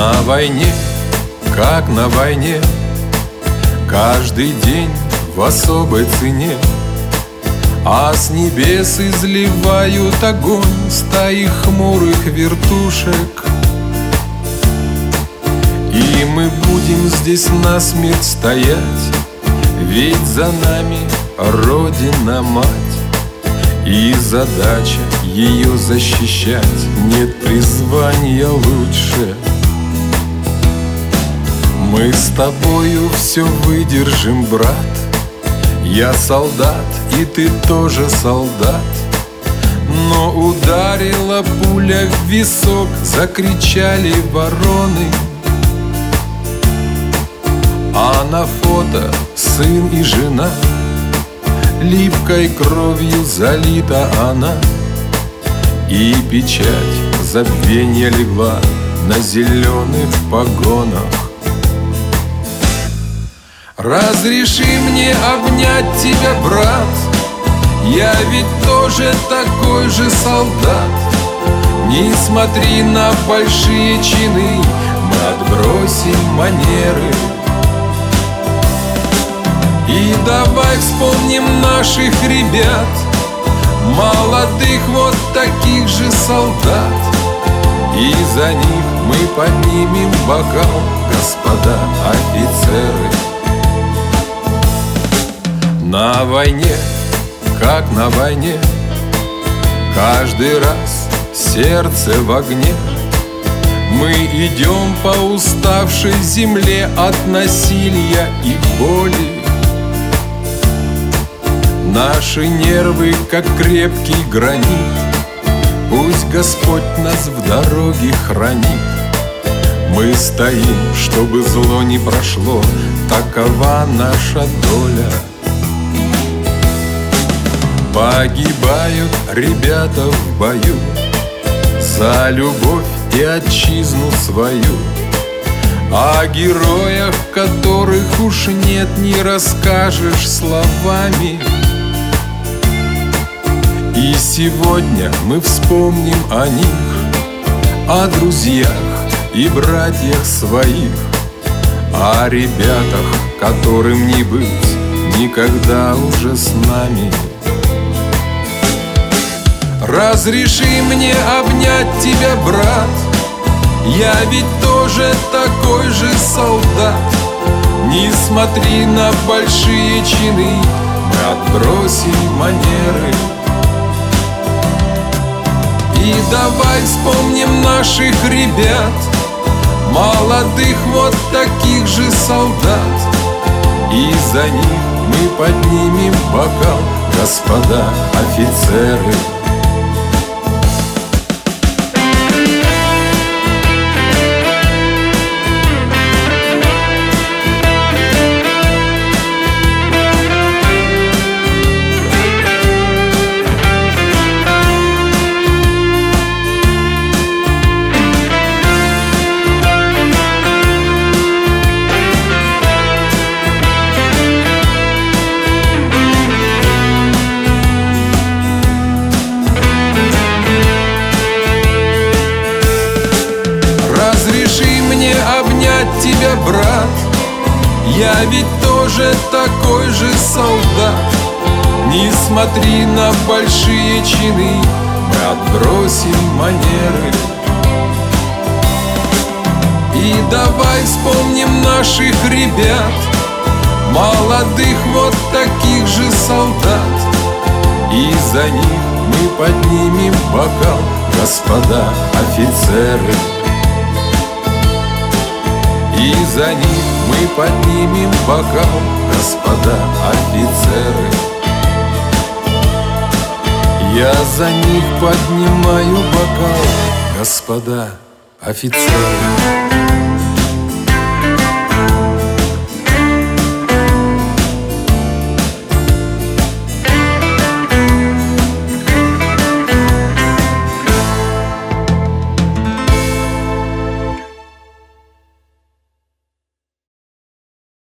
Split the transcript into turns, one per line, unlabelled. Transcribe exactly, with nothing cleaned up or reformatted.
На войне, как на войне, каждый день в особой цене, а с небес изливают огонь стаи хмурых вертушек. И мы будем здесь насмерть стоять, ведь за нами Родина-мать, и задача ее защищать. Нет призвания лучше. Мы с тобою все выдержим, брат. Я солдат, и ты тоже солдат. Но ударила пуля в висок, закричали вороны. А на фото сын и жена, липкой кровью залита она, и печать забвенья легла на зеленых погонах. Разреши мне обнять тебя, брат, я ведь тоже такой же солдат. Не смотри на большие чины, мы отбросим манеры. И давай вспомним наших ребят, молодых вот таких же солдат, и за них мы поднимем бокал, господа офицеры. На войне, как на войне, каждый раз сердце в огне. Мы идем по уставшей земле от насилия и боли. Наши нервы, как крепкий гранит, пусть Господь нас в дороге хранит. Мы стоим, чтобы зло не прошло, такова наша доля. Погибают ребята в бою за любовь и отчизну свою. О героях, которых уж нет, не расскажешь словами. И сегодня мы вспомним о них, о друзьях и братьях своих, о ребятах, которым не быть никогда уже с нами. Разреши мне обнять тебя, брат, я ведь тоже такой же солдат. Не смотри на большие чины, мы отбросим манеры. И давай вспомним наших ребят, молодых вот таких же солдат, и за них мы поднимем бокал, господа офицеры. Тебя, брат, я ведь тоже такой же солдат. Не смотри на большие чины, мы отбросим манеры. И давай вспомним наших ребят, молодых вот таких же солдат, и за них мы поднимем бокал, господа офицеры. И за них мы поднимем бокал, господа офицеры. Я за них поднимаю бокал, господа офицеры.